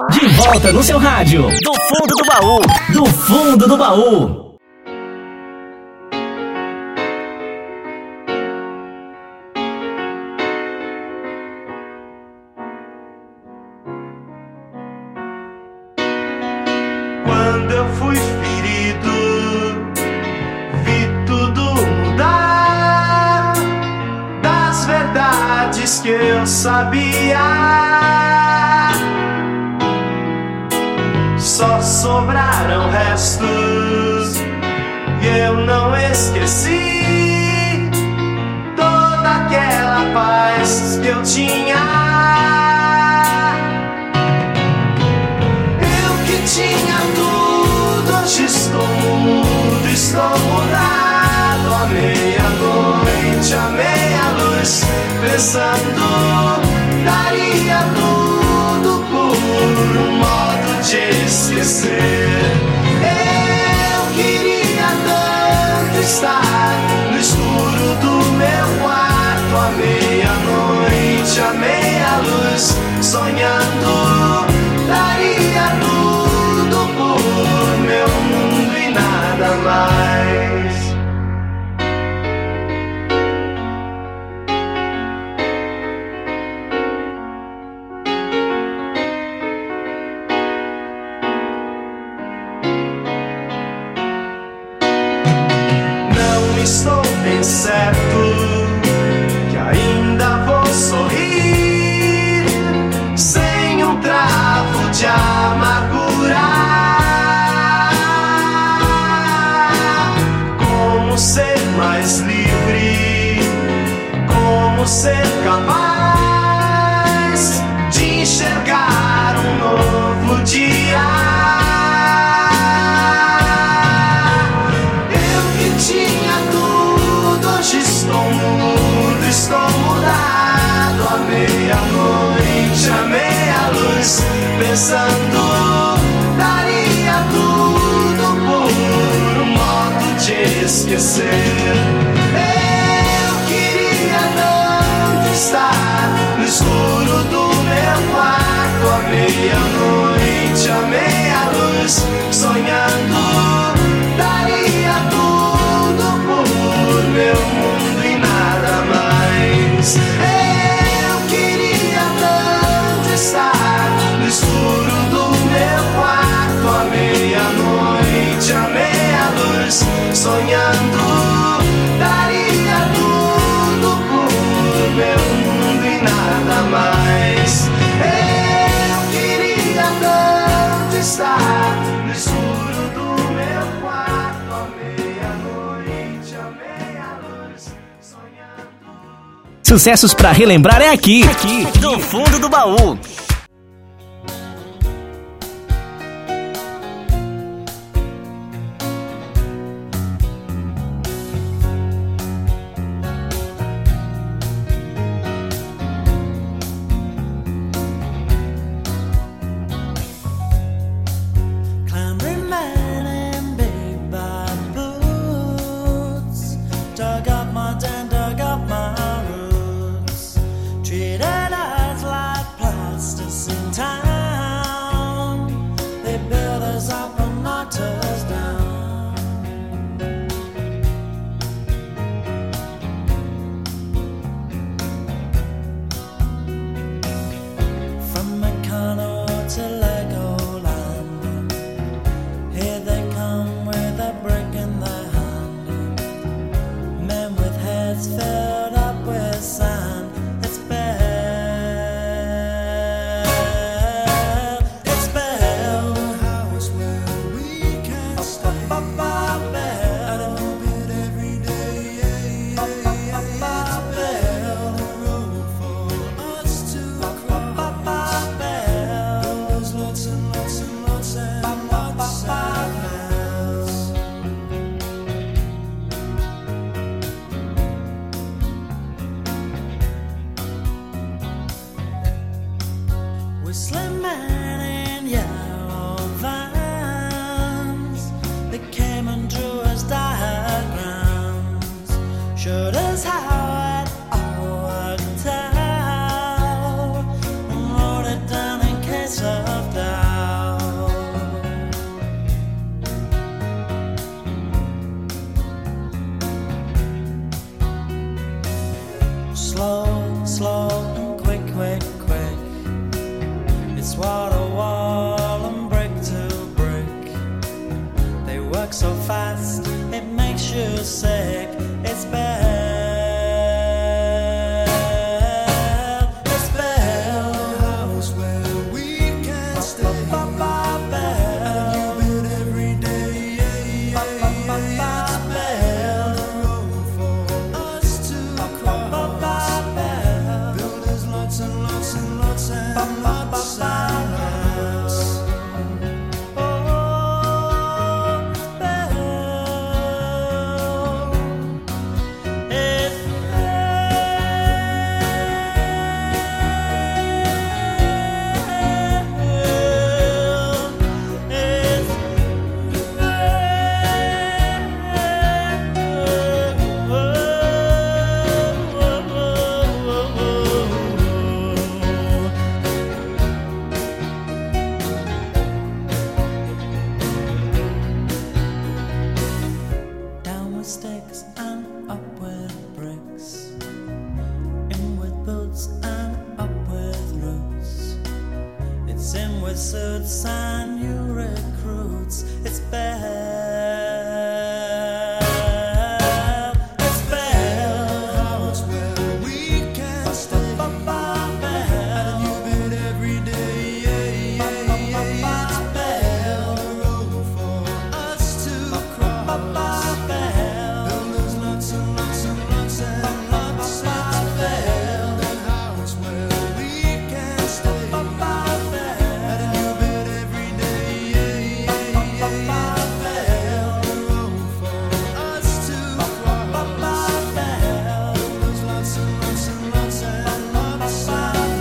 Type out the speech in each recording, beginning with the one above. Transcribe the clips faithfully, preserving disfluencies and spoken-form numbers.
De volta no seu rádio. Do fundo do baú. Do fundo do baú. Quando eu fui ferido, vi tudo mudar. Das verdades que eu sabia, só sobraram restos e eu não esqueci toda aquela paz que eu tinha. Eu que tinha tudo, hoje estou mudo, estou mudado. À meia-noite, à meia-luz, pensando, daria tudo por um modo de esquecer. Eu queria tanto estar no escuro do meu quarto, à meia-noite, à meia-luz, sonhando, daria tudo por meu mundo e nada mais. Estou bem certo que ainda vou sorrir sem um travo de amargura. Como ser mais livre, como ser capaz de enxergar um novo dia. Hoje estou mudo, estou mudado. À meia-noite, à meia-luz, pensando, daria tudo por um modo de esquecer. Eu queria tanto estar no escuro do meu quarto, à meia-noite, à meia-luz, sonhando, daria tudo por meu mundo e nada mais. Eu queria tanto estar no escuro do meu quarto, à meia-noite, à meia-luz, sonhando, daria tudo por meu mundo e nada mais. Eu queria tanto estar no escuro do meu quarto, à meia-noite, à meia-luz, sonhando. Sucessos pra relembrar é aqui, aqui, do fundo do baú. Wrote it down in case of doubt. wall to wall and brick to brick. They work so fast, it makes you sick. It's bad. It's bad. A house where we can stay. And you build every day. It's bad. A road for us to cross. Builders lots and lots and lots and lots and lots. Oh, it's bad. It's down with sticks and up with bricks, in with boots and up with roots. It's in with suits and new recruits. It's bad. It's bad. A house where we can stay. And you build every day. It's bad. A road for us to cross. Builders lots and lots and lots and lots. It's bad. A house where we can stay. And you build every day. It's bad. A road for us to cross. Builders lots and lots and lots and lots and lots.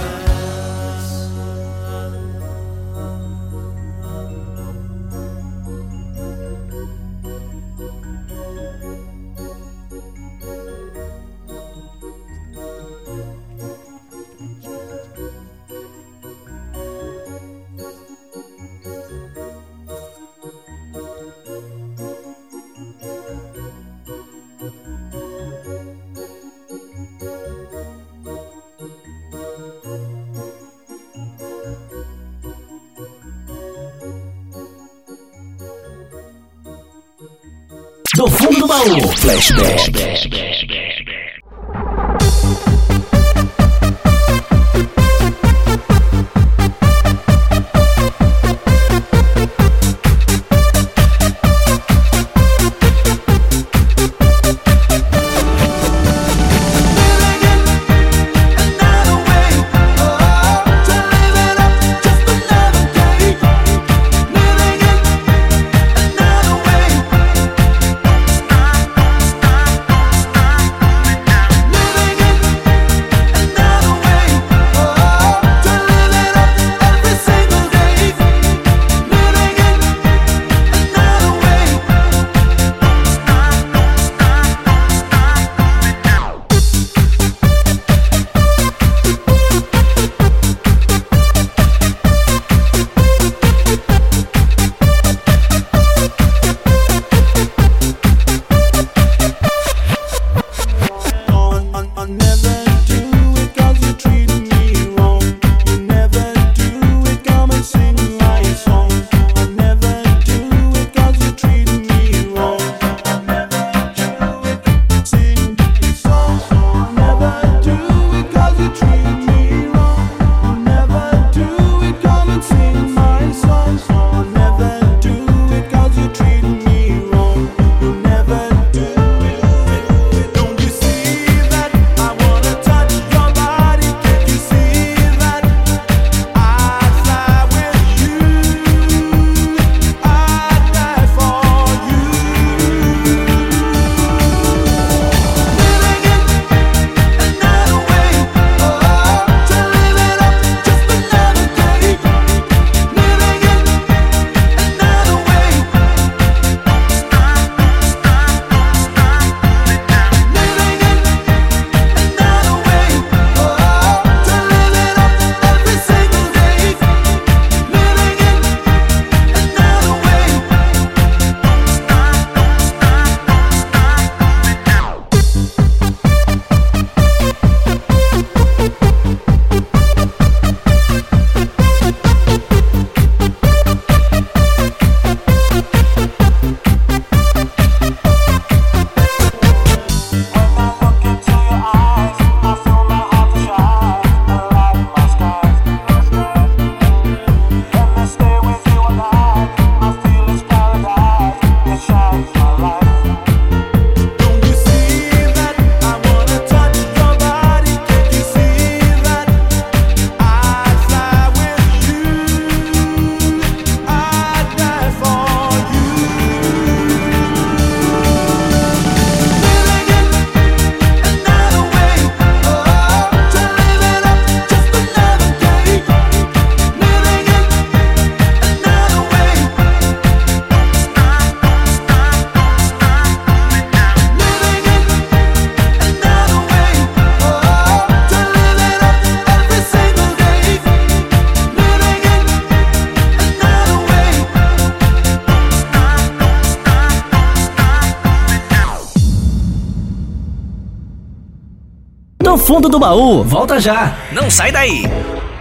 Do fundo do baú. Flashback. Another way. Fundo do Baú volta já. Não sai daí.